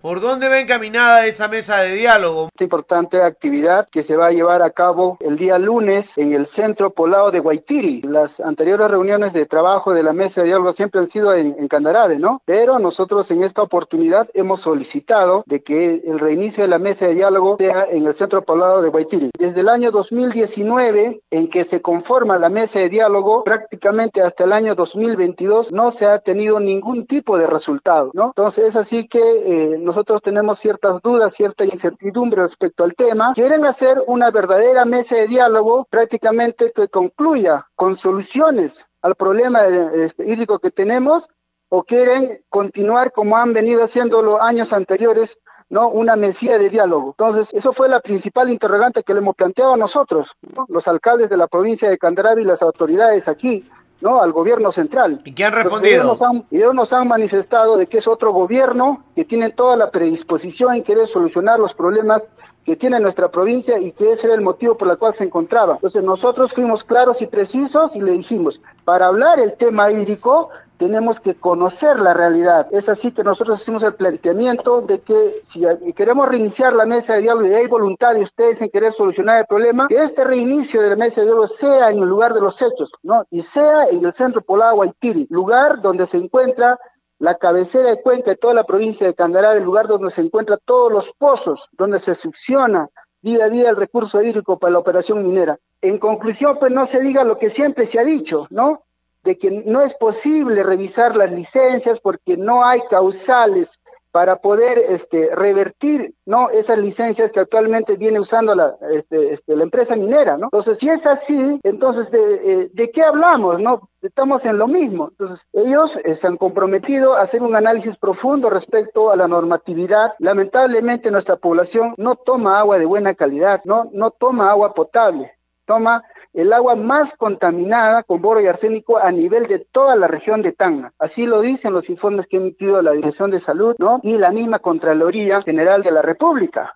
¿Por dónde va encaminada esa mesa de diálogo? Esta importante actividad que se va a llevar a cabo el día lunes en el Centro Poblado de Guaitiri. Las anteriores reuniones de trabajo de la mesa de diálogo siempre han sido en Candarave, ¿no? Pero nosotros en esta oportunidad hemos solicitado de que el reinicio de la mesa de diálogo sea en el Centro Poblado de Guaitiri. Desde el año 2019, en que se conforma la mesa de diálogo, prácticamente hasta el año 2022 no se ha tenido ningún tipo de resultado, ¿no? Entonces es así que nosotros tenemos ciertas dudas, cierta incertidumbre respecto al tema. Quieren hacer una verdadera mesa de diálogo prácticamente que concluya con soluciones al problema hídrico que tenemos, o quieren continuar como han venido haciendo los años anteriores, ¿no? Una mesía de diálogo. Entonces, eso fue la principal interrogante que le hemos planteado a nosotros, ¿no? Los alcaldes de la provincia de Candarave y las autoridades aquí, ¿no? Al gobierno central. ¿Y qué han respondido? Entonces, ellos nos han manifestado de que es otro gobierno que tiene toda la predisposición en querer solucionar los problemas que tiene nuestra provincia y que ese era el motivo por el cual se encontraba. Entonces nosotros fuimos claros y precisos y le dijimos, para hablar el tema hídrico tenemos que conocer la realidad. Es así que nosotros hicimos el planteamiento de que si queremos reiniciar la mesa de diálogo y hay voluntad de ustedes en querer solucionar el problema, que este reinicio de la mesa de diálogo sea en el lugar de los hechos, ¿no? Y sea en el Centro Poblado Guaitiri, lugar donde se encuentra la cabecera de cuenca de toda la provincia de Candarave, el lugar donde se encuentran todos los pozos, donde se succiona día a día el recurso hídrico para la operación minera. En conclusión, pues no se diga lo que siempre se ha dicho, ¿no? De que no es posible revisar las licencias porque no hay causales para poder revertir, ¿no? Esas licencias que actualmente viene usando la empresa minera, ¿no? Entonces, si es así, entonces, ¿de qué hablamos, no? Estamos en lo mismo. Entonces, ellos se han comprometido a hacer un análisis profundo respecto a la normatividad. Lamentablemente, nuestra población no toma agua de buena calidad, no toma agua potable. Toma el agua más contaminada con boro y arsénico a nivel de toda la región de Tacna. Así lo dicen los informes que ha emitido la Dirección de Salud, ¿no? Y la misma Contraloría General de la República.